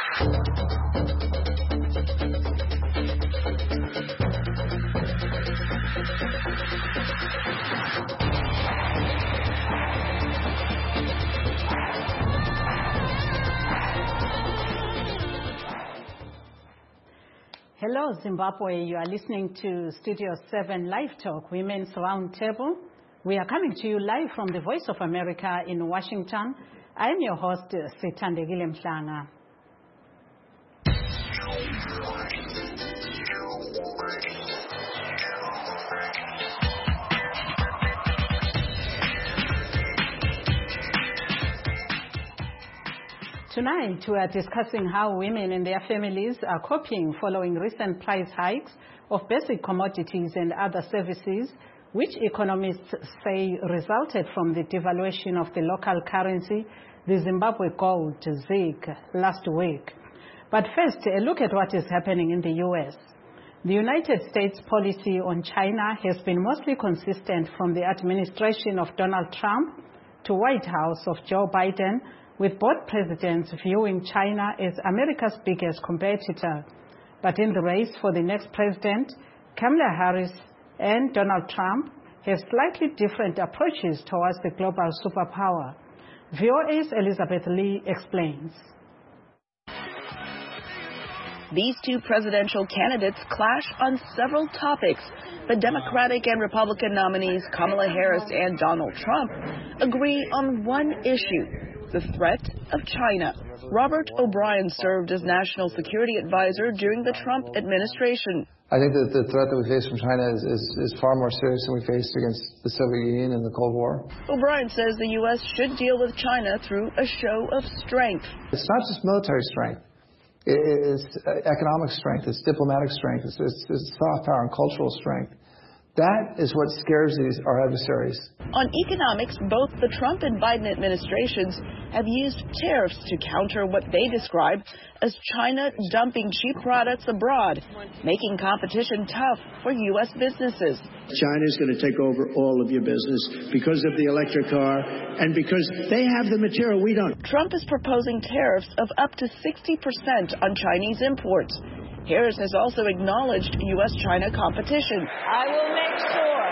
Hello, Zimbabwe. You are listening to Studio 7 Live Talk, Women's Roundtable. We are coming to you live from the Voice of America in Washington. I'm your host, Sithandegile Mhlanga. Tonight, we are discussing how women and their families are coping following recent price hikes of basic commodities and other services, which economists say resulted from the devaluation of the local currency, the Zimbabwe gold, ZiG, last week. But first, a look at what is happening in the U.S. The United States policy on China has been mostly consistent from the administration of Donald Trump to White House of Joe Biden, with both presidents viewing China as America's biggest competitor. But in the race for the next president, Kamala Harris and Donald Trump have slightly different approaches towards the global superpower. VOA's Elizabeth Lee explains. These two presidential candidates clash on several topics. The Democratic and Republican nominees Kamala Harris and Donald Trump agree on one issue: the threat of China. Robert O'Brien served as National Security Advisor during the Trump administration. I think that the threat that we face from China is far more serious than we faced against the Soviet Union in the Cold War. O'Brien says the U.S. should deal with China through a show of strength. It's not just military strength. It's economic strength. It's diplomatic strength. It's soft power and cultural strength. That is what scares our adversaries. On economics, both the Trump and Biden administrations have used tariffs to counter what they describe as China dumping cheap products abroad, making competition tough for U.S. businesses. China is going to take over all of your business because of the electric car and because they have the material we don't. Trump is proposing tariffs of up to 60% on Chinese imports. Harris has also acknowledged U.S.-China competition. I will make sure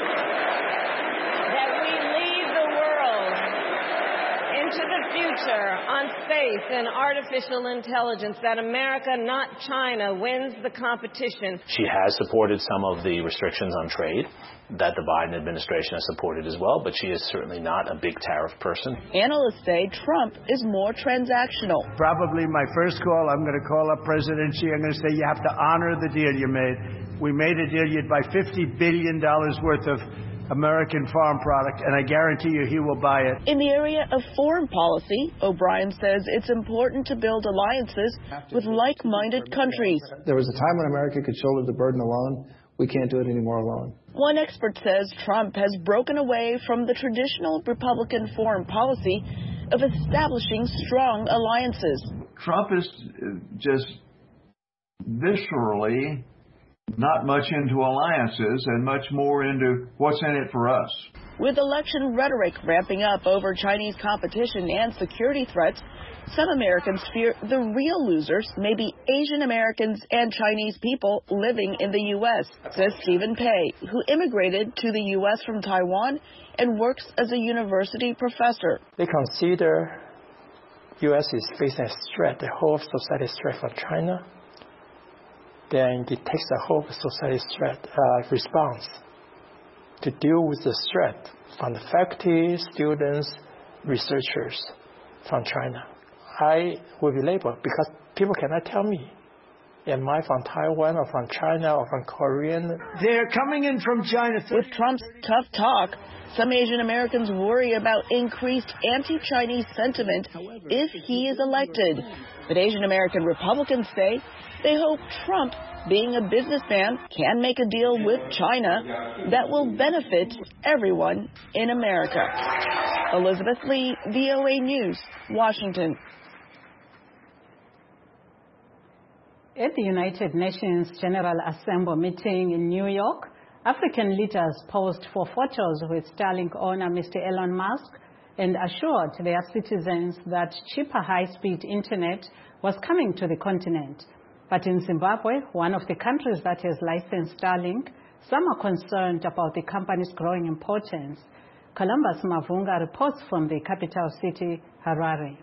that we lead the world into the future on space and artificial intelligence, that America, not China, wins the competition. She has supported some of the restrictions on trade that the Biden administration has supported as well, but she is certainly not a big tariff person. Analysts say Trump is more transactional. Probably my first call, I'm going to call up President Xi. I'm going to say, you have to honor the deal you made. We made a deal. You'd buy $50 billion worth of American farm product, and I guarantee you he will buy it. In the area of foreign policy, O'Brien says it's important to build alliances with like-minded countries. There was a time when America could shoulder the burden alone. We can't do it anymore alone. One expert says Trump has broken away from the traditional Republican foreign policy of establishing strong alliances. Trump is just viscerally not much into alliances and much more into what's in it for us. With election rhetoric ramping up over Chinese competition and security threats, some Americans fear the real losers may be Asian Americans and Chinese people living in the U.S., says Stephen Pei, who immigrated to the U.S. from Taiwan and works as a university professor. They consider U.S. is facing a threat, the whole society threat from China. Then it takes the whole society threat response to deal with the threat from the faculty, students, researchers from China. I will be labeled because people cannot tell me, am I from Taiwan or from China or from Korean? They're coming in from China. With Trump's tough talk, some Asian Americans worry about increased anti-Chinese sentiment if he is elected. But Asian American Republicans say they hope Trump, being a businessman, can make a deal with China that will benefit everyone in America. Elizabeth Lee, VOA News, Washington. At the United Nations General Assembly meeting in New York, African leaders posed for photos with Starlink owner Mr. Elon Musk and assured their citizens that cheaper high-speed internet was coming to the continent. But in Zimbabwe, one of the countries that has licensed Starlink, some are concerned about the company's growing importance. Columbus Mavunga reports from the capital city, Harare.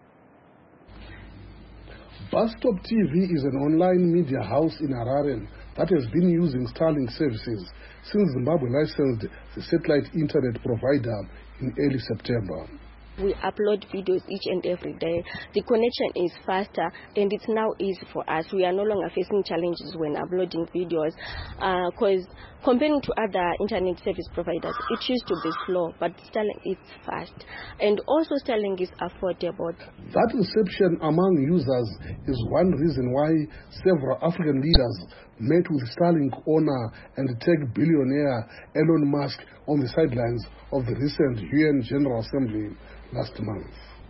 Bus-Stop TV is an online media house in Harare that has been using Starlink services since Zimbabwe licensed the satellite internet provider in early September. We upload videos each and every day. The connection is faster and it's now easy for us. We are no longer facing challenges when uploading videos because comparing to other internet service providers, it used to be slow, but Starlink is fast. And also Starlink is affordable. That reception among users is one reason why several African leaders met with Starlink owner and tech billionaire Elon Musk on the sidelines of the recent UN General Assembly last month.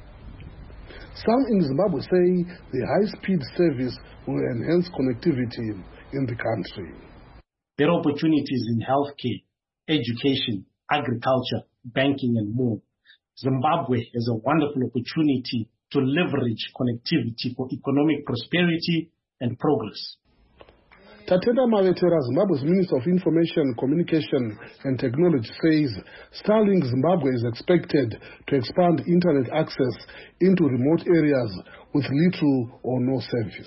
Some in Zimbabwe say the high-speed service will enhance connectivity in the country. There are opportunities in healthcare, education, agriculture, banking, and more. Zimbabwe has a wonderful opportunity to leverage connectivity for economic prosperity and progress. Tatenda Mavetera, Zimbabwe's Minister of Information, Communication and Technology, says Starlink Zimbabwe is expected to expand internet access into remote areas with little or no service.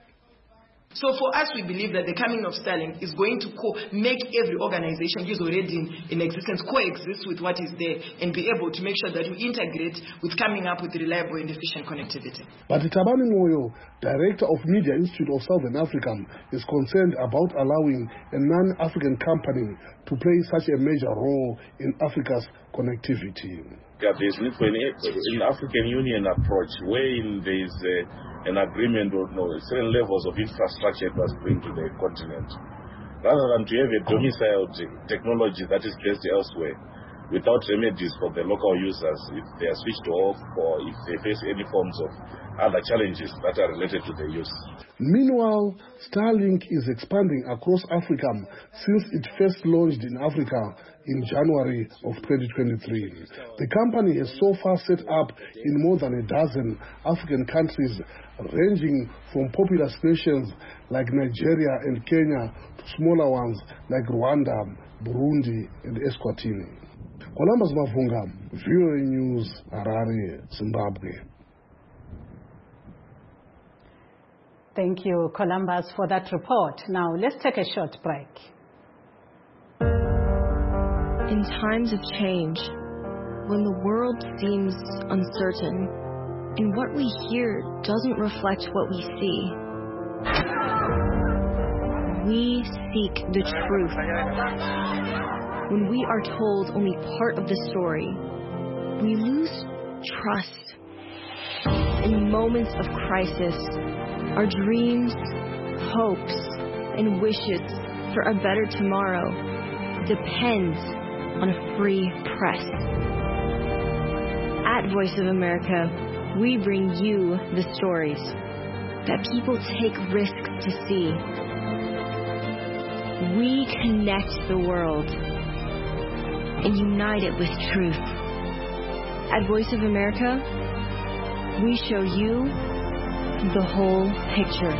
So for us, we believe that the coming of Starlink is going to make every organization who is already in existence coexist with what is there and be able to make sure that we integrate with coming up with reliable and efficient connectivity. But Tabani Moyo, Director of Media Institute of Southern Africa, is concerned about allowing a non-African company to play such a major role in Africa's connectivity. There's need for an African Union approach wherein there is an agreement on certain levels of infrastructure it must bring to the continent, rather than to have a domiciled technology that is based elsewhere without remedies for the local users if they are switched off or if they face any forms of other challenges that are related to their use. Meanwhile, Starlink is expanding across Africa since it first launched in Africa in January of 2023. The company has so far set up in more than a dozen African countries, ranging from populous nations like Nigeria and Kenya to smaller ones like Rwanda, Burundi, and Eswatini. Columbus Mavunga, VOA News, Harare, Zimbabwe. Thank you, Columbus, for that report. Now, let's take a short break. In times of change, when the world seems uncertain, and what we hear doesn't reflect what we see, we seek the truth. When we are told only part of the story, we lose trust. In moments of crisis, our dreams, hopes, and wishes for a better tomorrow depends on a free press. At Voice of America, we bring you the stories that people take risks to see. We connect the world and unite it with truth. At Voice of America, we show you the whole picture.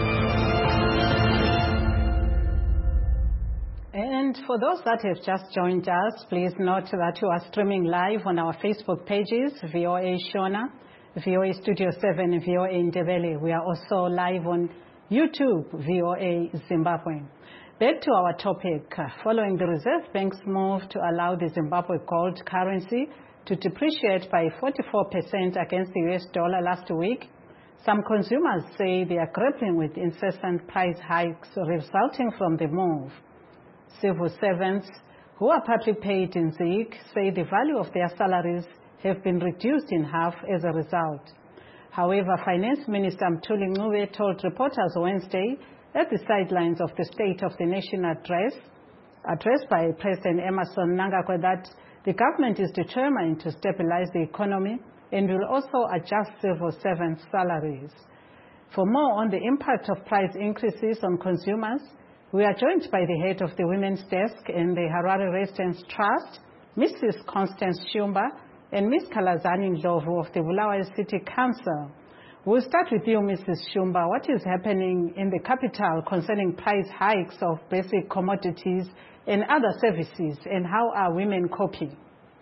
And for those that have just joined us, please note that you are streaming live on our Facebook pages, VOA Shona, VOA Studio 7, VOA Ndebele. We are also live on YouTube, VOA Zimbabwe. Back to our topic. Following the Reserve Bank's move to allow the Zimbabwe gold currency to depreciate by 44% against the US dollar last week, some consumers say they are grappling with incessant price hikes resulting from the move. Civil servants who are partly paid in ZiG say the value of their salaries have been reduced in half as a result. However, Finance Minister Mthuli Ncube told reporters Wednesday at the sidelines of the State of the Nation address, addressed by President Emmerson Mnangagwa, that the government is determined to stabilize the economy and will also adjust civil servants' salaries. For more on the impact of price increases on consumers, we are joined by the head of the Women's Desk in the Harare Residence Trust, Mrs. Constance Shumba, and Ms. Kalazani Ndlovu of the Bulawayo City Council. We'll start with you, Mrs. Shumba. What is happening in the capital concerning price hikes of basic commodities and other services, and how are women coping?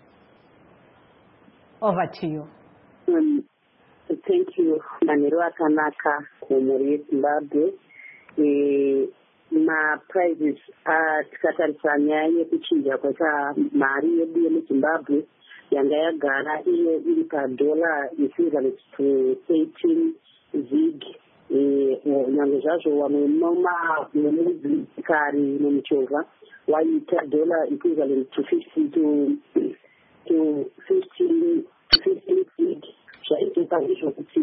Over to you. Thank you, Manirwa Kanaka, Komori Zimbabwe. Ma-prices tikatarisa nyaya yekuchinja kwaita mari yedu yemuzimbabwe yanga yagara iyo iri padhola equivalent to 18 zig. Nyange zvazvo vamwe nomudzikari nomuchovha waiita dollar equivalent to 15 zig. Zvaitopa izvo kuti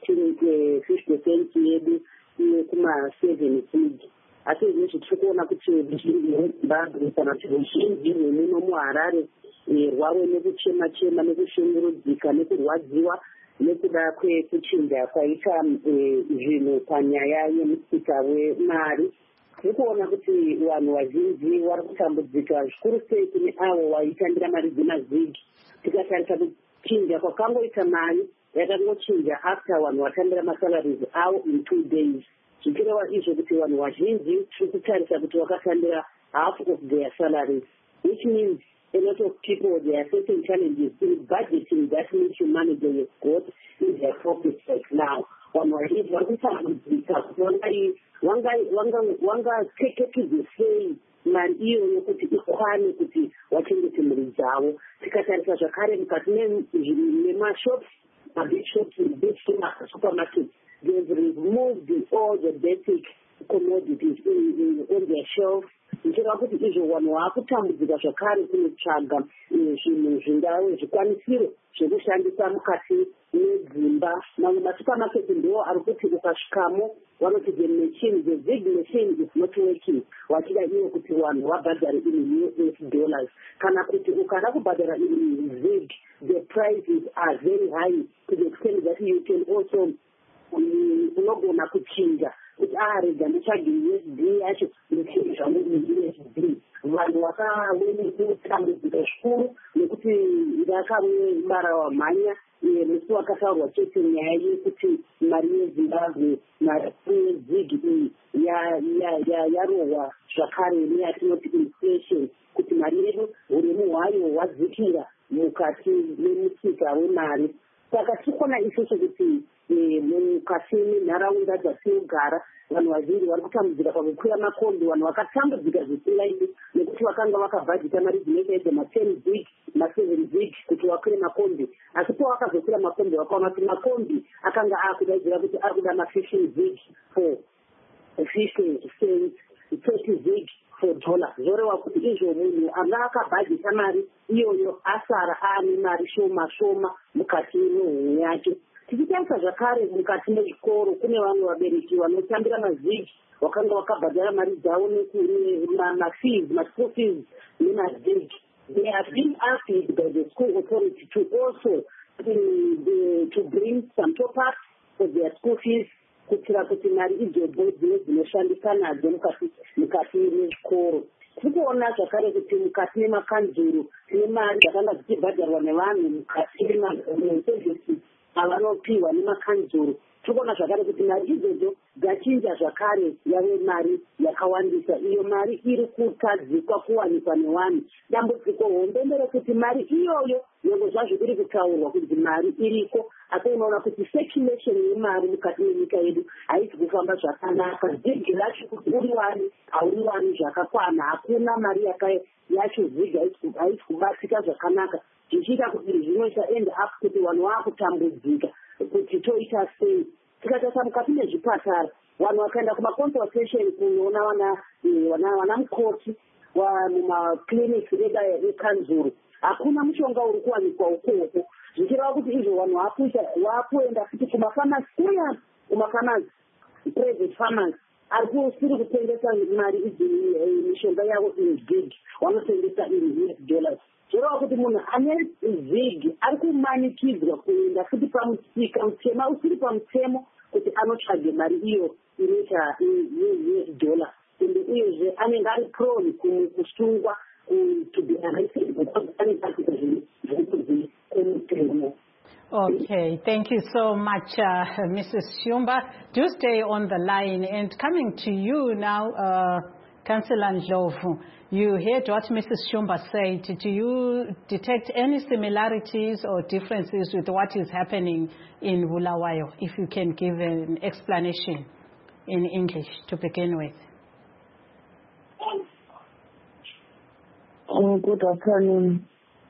50% yedu iye kuma-7 zig. Asi izvezvi tiri kuona kuti ruzhinji rwezimbabwe kana kuti ruzhinji rwemuno muharare rwave nekuchema-chema nekushungurudzika nekurwadziwa nekuda kwekuchinja kwaita zvinhu panyaya yemusika wemari. Tiri kuona kuti vanhu vazhinji vari kutambudzika zvikuru sei kune avo vaitambira mari dzemazigi. Tikatarisa kuchinja kwakangoita mari yakangochinja after vanhu vatambira masalaries avo in 2 days. Zvichireva izvo kuti vanhu vazhinji tiri kutarisa kuti vakatambira half of their salaries, which means a lot of people, there are certain challenges in budgeting that means to manage their got in their pockets right now. Vanhu vazhinji vari kutambudzika kuti vangateketudze sei mari iyoyo kuti ikwane kuti vachengete mhuri dzavo. Tikatarisa zvakare mukati memashops, mabig shops, big supermarkets, they've removed all the basic commodities on their shelves. Nchireva kuti izvo vanhu vakutambudzika zvakare kunotsvaga zvinhu zvingave zvikwanisiro zvekushandisa mukati medzimba. Mamwe masupamaketi ndiwo ari kuti ukasvikamo vanoti the machine, the big machine is not working, vachida iwo kuti vanhu vabhadhare in US dollars. Kana kuti ukada kubhadhara in zig, the prices are very high to the extent that you can also unogona kuchinja kuti rega nditsvage USD yacho ndichinja USD. Vanhu vakawekutambudzika zvikuru nekuti vakamara wamhanya musi wakataurwa chete nyaya yekuti mari yezimbabwe, mari yezigi iyi yarohwa zvakare neyatinoti inflation, kuti mari yedu uremu hwayo hwadzikira mukati memusika wemari. Saka tikona isusu kuti mukati menharaunda dzatinogara vanhu vazhinji vari kutambudzika pakukwira makombi. Vanhu vakatambudzika zvisingaiti nekuti vakanga vakabhadhita mari dzinoita ma-10 zig, ma-7 zig kuti vakwire makombi. Asi pavakazokwira makombi vakaona kuti makombi akanga akudaidzira kuti ari kuda ma-15 zig for 50 cents, 30 zig for dollar. Zvoreva kuti izvo munhu anga akabhadhita mari iyoyo asara aane mari shoma shoma mukati mehunhu yake. Tichitarisa zvakare mukati mezvikoro kune vamwe vabereki vanotambira mazigi vakanga vakabhadhara mari dzavo nemafees, ma-school fees nemazigi. They have been asked by the school authority to also to bring some top-ups for their school fees kuitira kuti mari idzodzo dzine dzinoshandisa nadzo mukati mezvikoro. Tiri kuona zvakare kuti mukati memakanzuru tine mari dzakanga dzichibhadharwa nevanhu mukati meservices avanopiwa nemakanzuru. Tiri kuona zvakare kuti mari idzodzo dzachinja zvakare yave mari yakawandisa. Iyo mari iri kutadzikwa kuwanikwa nevanhu. Dambudziko hombe nderekuti mari iyoyo nyange zvazvo iri kutaurwa kuti mari iriko, asi unoona kuti circulation yemari mukati menyika yedu haisi kufamba zvakanaka. Zigi racho kuti uri wani hauri wani zvakakwana, hakuna mari yacho zigi haisi kubatsika zvakanaka. Zvichiita kuti zvinoita end up kuti vanhu vakutambudzika kuti toita sei. Tikatarisa mukati mezvipatara vanhu vakaenda kumaconsultation kunoona vana mukoti mumakliniki ekanzuru, hakuna mushonga uri kuwanikwa ukoko. Zvichireva kuti izvo vanhu vakuenda futi kumafamasi, kuya kumafamasi, private farmers ari kusiri kutengesa mari idzi mishonga yavo in zig, vanotengesa in US dollars. Zvoreva kuti munhu ane zig ari kumanikidzwa kuenda futi pamusika mutema usiri pamutemo kuti anotsvage mari iyo inoita US dollar. Ende uyezve anenge ari prone kusungwa to be arrested because anenge ari kuita zvinhu Okay, thank you so much, Mrs. Shumba. Do stay on the line. And coming to you now, Councillor Ndlovu, you heard what Mrs. Shumba said. Do you detect any similarities or differences with what is happening in Bulawayo? If you can give an explanation in English to begin with. Good afternoon.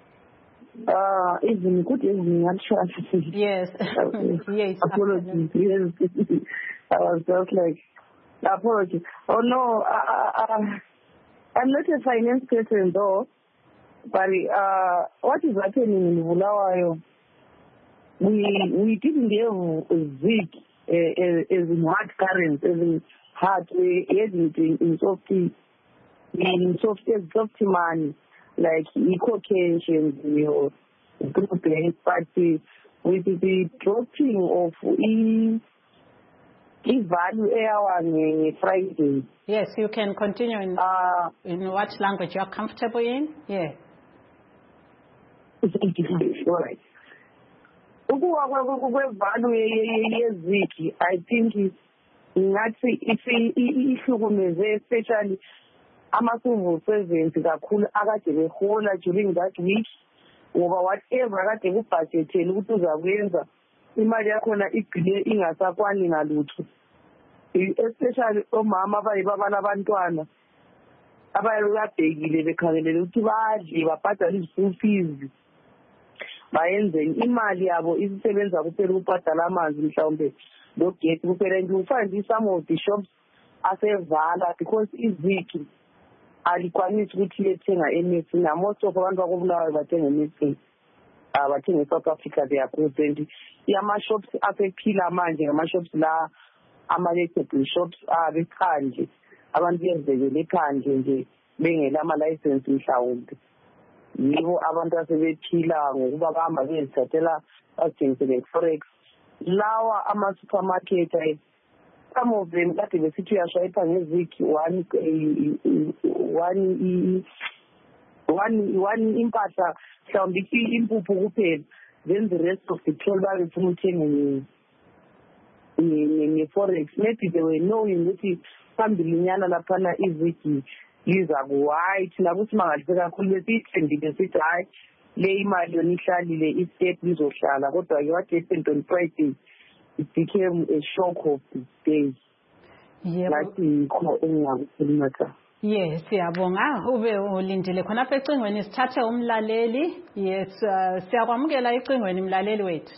Even good evening, actually. Yes. Yes. Apologies. Yes. I was just like, apologies. Oh no, I'm not a finance person though. But what is happening in Bulawayo? We didn't have ZIG as in hard currency, as in hard. We had it in soft money, like eco-cash and group bank. But with the dropping of value on Friday. Yes, you can continue in what language you are comfortable in. Yeah. Right. Value yeziki, I think if especially ama-civil servants kakhulu akade behola during that week, ngoba whatever kade kubhajethele ukuthi uzakwenza imali yakhona igcine ingasakwani ngalutho, especially omama abayibaba labantwana abayabhekile bekhangelele ukuthi badle babhadale i-school fees, bayenzeni imali yabo isisebenza kuphela ukubhadala amanzi mhlawumbe logesi kuphela. And you find some of the shops asevala because iziki alikwanisi ukuthi lethenga emethini. Most of abantu bakubulawayo bathenga emethini, bathenga eSouth Africa they are present. Ama-shops asephila manje ngama-shops la ama-vegetable shops bekhandle, abantu benzekele ekhandle nje bengela ama-license mhlawumbe. Yibo abantu asebephila ngokuba bahamba bezithathela bazithengisele forex. Lawa ama-supermarket, some of them kade besithi uyashayipha ngeziki one impahla mhlawumbe impuphu kuphela, then the rest of the toll babefuna uthenge nge-forex. Maybe they were knowing ukuthi phambilinyana laphana izigi liza ku-why thina kuthi mangadle kakhulu besiyithembile sithi hayi le imali yona ihlalile i-step lizohlala, kodwa-ke what happened on Friday, it became a shock of the day. Yes, siyabonga ube ulindile khonapha ecingweni sithathe umlaleli. Yes, siyakwamukela ecingweni mlaleli wethu.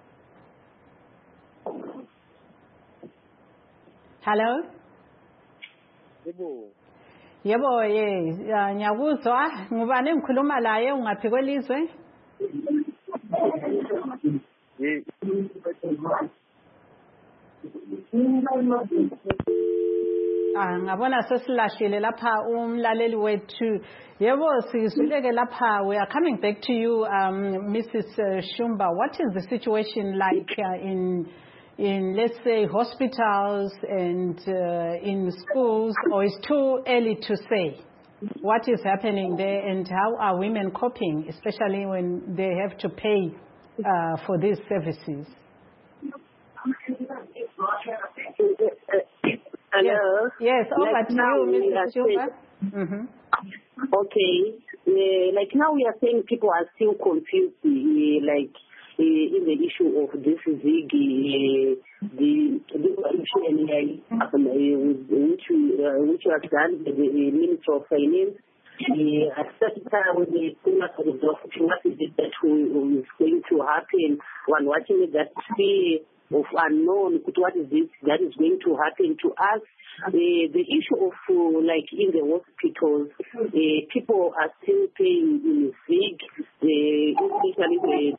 Hello? Yebo, ngiyakuzwa. Ngubani engikhuluma laye, ungaphi kwelizwe? Ngabona sesilahlile lapha umlaleli wethu. Yebo, sizwileke lapha. We are coming back to you, Mrs. Shumba. What is the situation like in let's say hospitals and in schools, or it's too early to say what is happening there and how are women coping, especially when they have to pay for these services? Hello? Yes, over like to now you, Mrs. Shumba. Okay. Like now we are saying people are still confused, like in the issue of this ZIG, the issue which was done by the Minister of Finance. At certain time when they came up with what is it that is going to happen, when watching it, that fear of unknown, what is this that is going to happen to us. The issue of like in the hospitals, people are still paying in ZIG, especially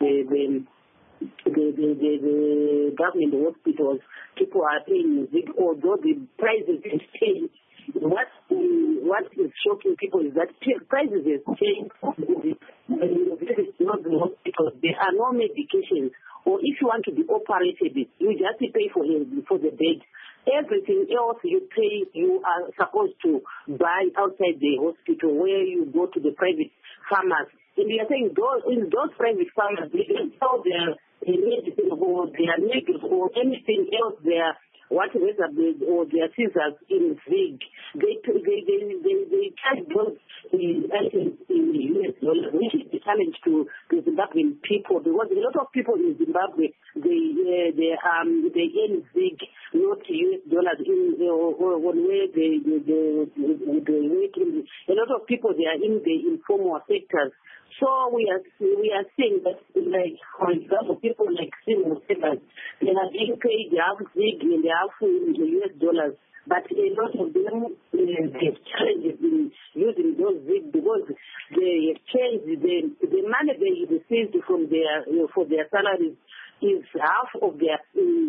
the government hospitals, people are paying ZIG, although the prices have changed. What is shocking people is that prices have changed. Not the hospitals. There are no medications. Or if you want to be operated, you just pay for the bed. Everything else you pay, you are supposed to buy outside the hospital where you go to the private pharmacy. And we are saying in those private pharmacies, they can sell their medicine or their needles or anything else there, whatever, or their scissors in Zig. They charge those items in US dollars, which is the challenge to the Zimbabwean people, because a lot of people in Zimbabwe, they earn Zig, not US dollars, where they work in. A lot of people, they are in the informal sectors. So we are seeing that, like, for example, people like Simon Severs, they are being paid half Zig and half in the US dollars. But a lot of them have challenges in using those Zig because they change the money they received from for their salaries is half of their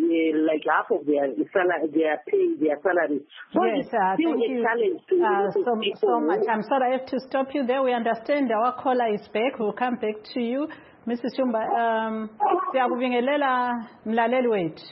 salary. So yes, thank you so much. I'm sorry, I have to stop you there. We understand our caller is back. We'll come back to you, Mrs. Shumba. Siyakubingelela mlaleli wethu.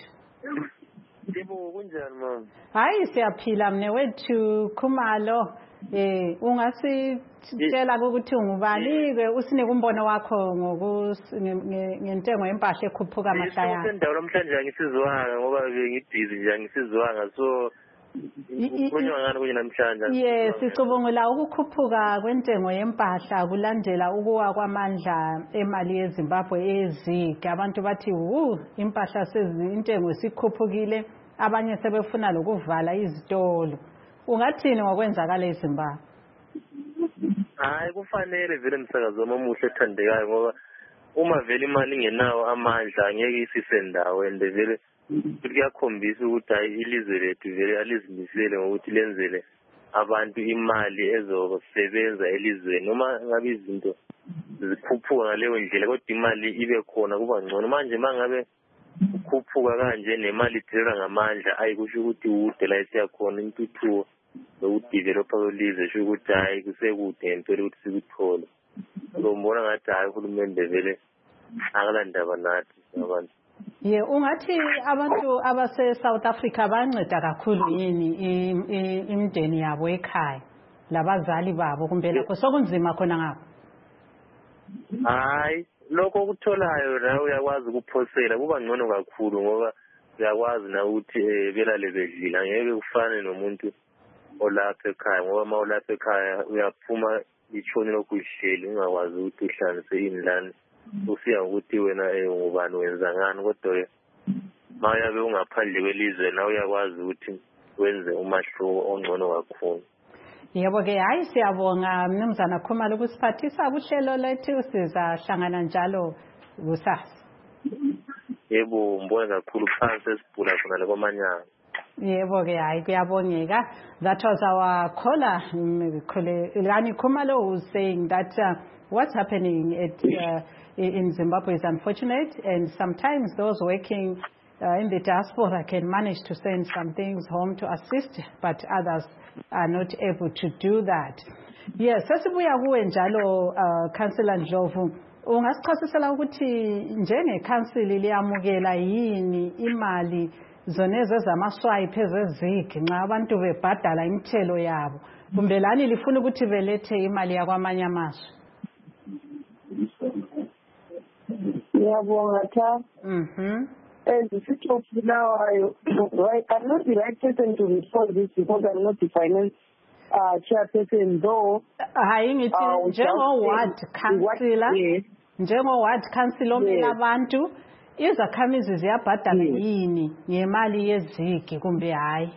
Hayi siyaphila mne wethu Khumalo. Ungasitshela ukuthi ungubani ke usinike umbono wakho ngentengo yempahla ekhuphuka amahlaya. Sendawo namhlanje angisizwanga ngoba ngibhizi nje angisizwanga so kukhulunywa ngani kunye namhlanje. Yes, sicubungula ukukhuphuka kwentengo yempahla kulandela ukuwa kwamandla emali yeZimbabwe ezika. Abantu bathi impahla intengo sikhuphukile, abanye sebefuna lokuvala izitolo. Ungathini ngokwenzakala eZimbabwe? Hayi kufanele vele umsakazo omuhle ethandekayo ngoba uma vele imali ingenawo amandla angeke isisendawo and vele kuyakhombisa ukuthi hayi ilizwe lethu vele alizimisele ngokuthi lenzele abantu imali ezosebenza elizweni noma ngabe izinto zikhuphuka ngaleyo ndlela kodwa imali ibe khona kuba ngcono. Manje mangabe ukhuphuka kanje nemali ithela ngamandla ayikusho ukuthi ude la isiyakhona intuthuko nokudevelopa kwelizwe sho ukuthi hayi kusekude ngempela ukuthi sikuthole. Ngibona ngathi hayi uhulumende vele akalandaba nathi abantu. Ungathi abantu abase South Africa banceda kakhulu yini imindeni yabo ekhaya labazali babo kumbe lapho sokunzima khona ngapho? Hayi lokho kutholayo nawe uyakwazi ukuphosela kuba ngcono kakhulu ngoba uyakwazi na ukuthi belale bedlila ngeke ufane nomuntu olapha ekhaya ngoba ma olapha ekhaya uyaphuma ichoni lokuhleli ungakwazi ukuthi uhlanze indlane usiya ukuthi wena ngubani wenza ngani kodwa ma yabe ungaphandle kwelizwe na uyakwazi ukuthi wenze umahluko ongcono kakhulu. Yebo ke hayi siyabonga mnumzana Khumalo ukusiphathisa kuhlelo lethu sizahlangana njalo kusasa. Yebo mbona kakhulu phansi esibhula khona lekomanyana. Yebo ke hayi kuyabongeka. That was our caller Lani Khumalo who's saying that what's happening in Zimbabwe is unfortunate, and sometimes those working in the diaspora can manage to send some things home to assist, but others are not able to do that. Yes, sesibuya kuwe njalo Councillor Ndlovu, ungasichasisela ukuthi njengecouncil liyamukela yini imali zoneze zamaswipe ezezigi nxa abantu bebhadala imithelo yabo, kumbe lani lifuna ukuthi belethe imali yakwamanye amazwe? Ngiyabonga Tha. And the situation now, I'm not the right person to respond this because I'm not the finance chairperson, though. Njengo-ward councillor omela abantu izakhamizi ziyabhadala yini ngemali yezigi kumbe hayi?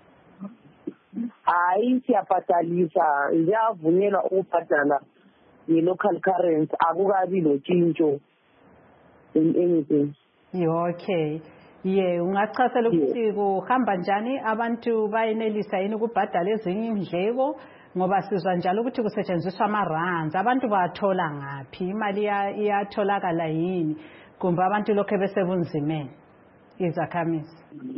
Hayi siyabhadalisa, ziyavunyelwa ukubhadala nge-local currency, akukabi lotshintsho in anything. Okay. Ungachasela ukuthi kuhamba njani, abantu bayenelisa yini ukubhadala ezinye indleko ngoba sizwa njalo ukuthi kusetshenziswa ama-rands, abantu bathola ngaphi, imali iyatholakala yini kumbe abantu lokho besebunzimeni izakhamizi?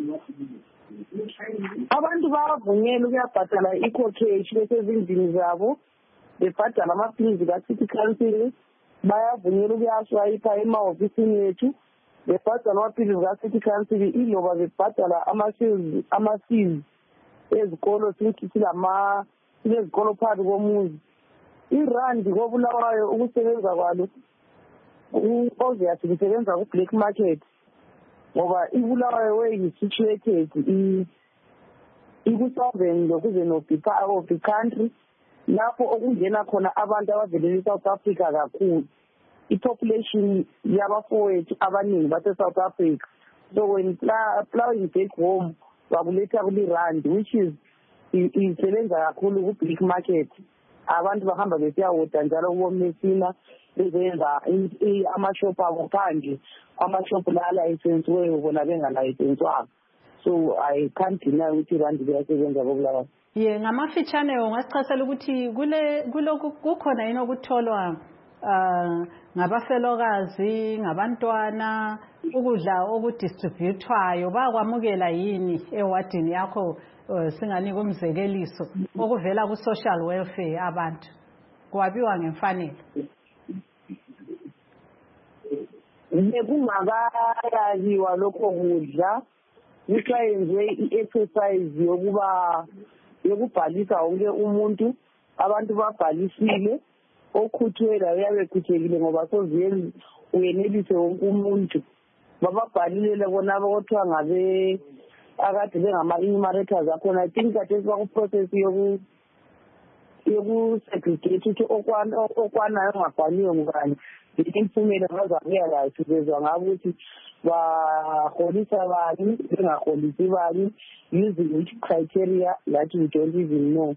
Abantu bavunyelwa ukuyabhadala i-cockage besezindlini zabo bebhadala amaphilizi ka-city council, bayavunyelwa ukuyaswayipha emahofisini yethu, bebhadala amaphilisi ka-city council iloba bebhadala ama-fees ezikolo since silezikolo phakathi komuzi. Irandi koBulawayo ukusebenza kwalo obviously kusebenza ku-black market ngoba iBulawayo way is-situated iku-southern lokuzeni of the country lapho okungena khona abantu abavelele eSouth Africa kakhulu. I-population yabafowethu abaningi base-South Africa. So when plowing back home bakuletha kuli-rand which is isebenza kakhulu ku-black market. Abantu bahamba besiyawoda njalo kuwomesina bezenza amashop abo phandle, amashop la alayisensiweyo bona bengalayisensiwanga. So I can't deny ukuthi irandi liyasebenza koBulawayo. Ngamafitshane ungasichasela ukuthi kukhona yini okutholwa ngabafelokazi, ngabantwana, ukudla okudistributwayo bakwamukela yini ewadini yakho singanika umzekeliso okuvela ku-social welfare abantu kwabiwa ngemfanelo? Bekungakayaziwa lokho kudla kusayenziwe i-exercise yokubhalisa wonke umuntu. Abantu babhalisile, okhuthwela uyabe khuthekile ngoba soze uyenelise wonke umuntu. Bababhalile bona abakuthiwa ngabe akade bengama-enumerators akhona. I think that is process yoku-segregate ukuthi okwanayo ongabhaliwe ngubani. Imiphumela bazarealize bezwa ngabo ukuthi baholisa bani bengaholisi bani using which criteria that we don't even know.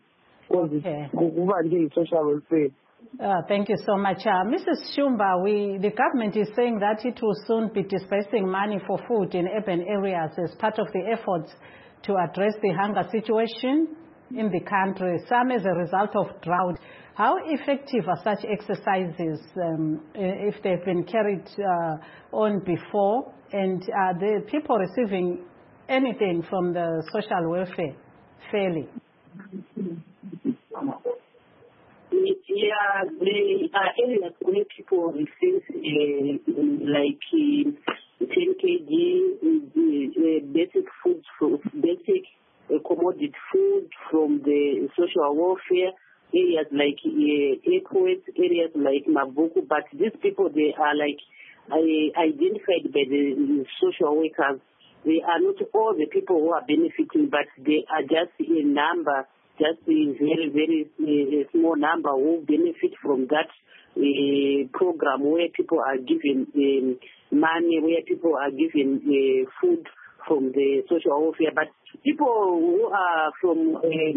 Social welfare. Thank you so much. Mrs. Shumba, the government is saying that it will soon be disbursing money for food in urban areas as part of the efforts to address the hunger situation in the country, some as a result of drought. How effective are such exercises if they've been carried on before? And are the people receiving anything from the social welfare fairly? Yeah, there are areas where people receive like 10 kg basic food, basic commodity food from the social welfare. Areas like Equate, areas like Mabuku, but these people, they are like identified by the social workers. They are not all the people who are benefiting, but they are just a number, just a very, very small number who benefit from that program where people are given money, where people are given food from the social welfare. But people who are from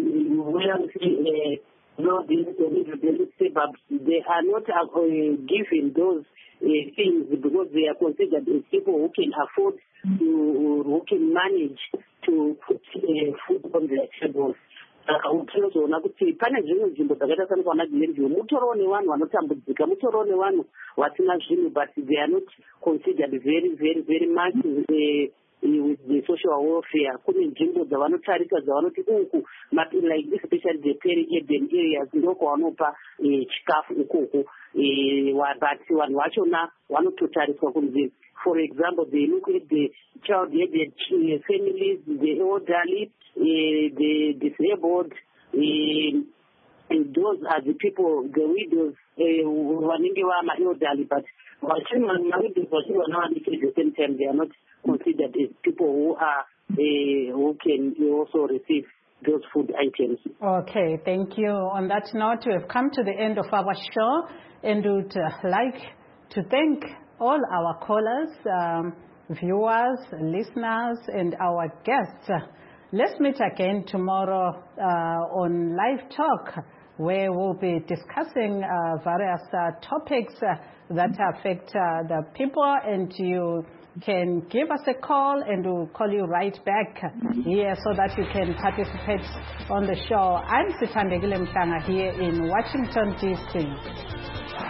the suburbs, they are not given those things because they are considered as people who can afford to, who can manage to put food on their tables. Unozoona kuti pane zvimwe nzvimbo dzakaita sanokwana Glenview mutoro nevanhu vanotambudzika, mutoro nevanhu vasina zvinhu, but they are not considered very, very, very much with the social welfare. Kune nzvimbo dzavanotarisa dzavanoti uku like especially the peri-urban areas ndoko vanopa chikafu ukoko, but vanhu vachona vanototariswa kunzi, for example, they look at the child-headed families, the elderly, the disabled, and those are the people, the widows, vanenge vama-elderly, but at the same time, they are not considered as people who are who can also receive those food items. Okay, thank you. On that note, we have come to the end of our show, and would like to thank all our callers, viewers, listeners, and our guests. Let's meet again tomorrow on Live Talk, where we'll be discussing various topics that affect the people, and you can give us a call and we'll call you right back here so that you can participate on the show. I'm Sithandegile Mhlanga here in Washington, D.C.